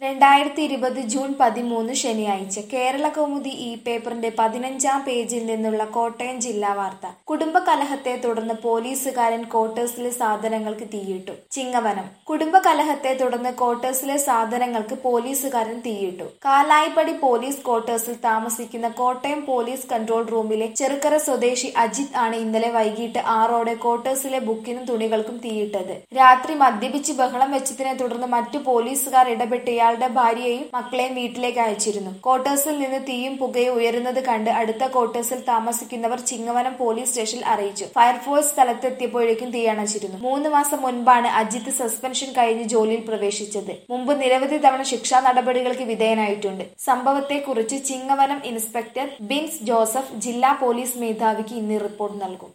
2020 June 13 ശനിയാഴ്ച കേരളകൗമുദി ഈ പേപ്പറിന്റെ 15-ാം പേജിൽ നിന്നുള്ള കോട്ടയം ജില്ലാ വാർത്ത. കുടുംബകലഹത്തെ തുടർന്ന് പോലീസുകാരൻ ക്വാർട്ടേഴ്സിലെ സാധനങ്ങൾക്ക് തീയിട്ടു. ചിങ്ങവനം. കുടുംബകലഹത്തെ തുടർന്ന് ക്വാർട്ടേഴ്സിലെ സാധനങ്ങൾക്ക് പോലീസുകാരൻ തീയിട്ടു. കാലായിപ്പടി പോലീസ് ക്വാർട്ടേഴ്സിൽ താമസിക്കുന്ന കോട്ടയം പോലീസ് കൺട്രോൾ റൂമിലെ ചെറുക്കര സ്വദേശി അജിത് ആണ് ഇന്നലെ വൈകിട്ട് 6ഓടെ ക്വാർട്ടേഴ്സിലെ ബുക്കിനും തുണികൾക്കും തീയിട്ടത്. രാത്രി മദ്യപിച്ച് ബഹളം വെച്ചതിനെ തുടർന്ന് മറ്റു പോലീസുകാർ ഇടപെട്ട് ഇയാളുടെ ഭാര്യയെയും മക്കളെയും വീട്ടിലേക്ക് അയച്ചിരുന്നു. ക്വാർട്ടേഴ്സിൽ നിന്ന് തീയും പുകയും ഉയരുന്നത് കണ്ട് അടുത്ത ക്വാർട്ടേഴ്സിൽ താമസിക്കുന്നവർ ചിങ്ങവനം പോലീസ് സ്റ്റേഷനിൽ അറിയിച്ചു. ഫയർഫോഴ്സ് സ്ഥലത്തെത്തിയപ്പോഴേക്കും തീയണച്ചിരുന്നു. 3 മാസം മുൻപാണ് അജിത്ത് സസ്പെൻഷൻ കഴിഞ്ഞ് ജോലിയിൽ പ്രവേശിച്ചത്. മുമ്പ് നിരവധി തവണ ശിക്ഷാ നടപടികൾക്ക് വിധേയനായിട്ടുണ്ട്. സംഭവത്തെക്കുറിച്ച് ചിങ്ങവനം ഇൻസ്പെക്ടർ ബിൻസ് ജോസഫ് ജില്ലാ പോലീസ് മേധാവിക്ക് ഇന്ന് റിപ്പോർട്ട് നൽകും.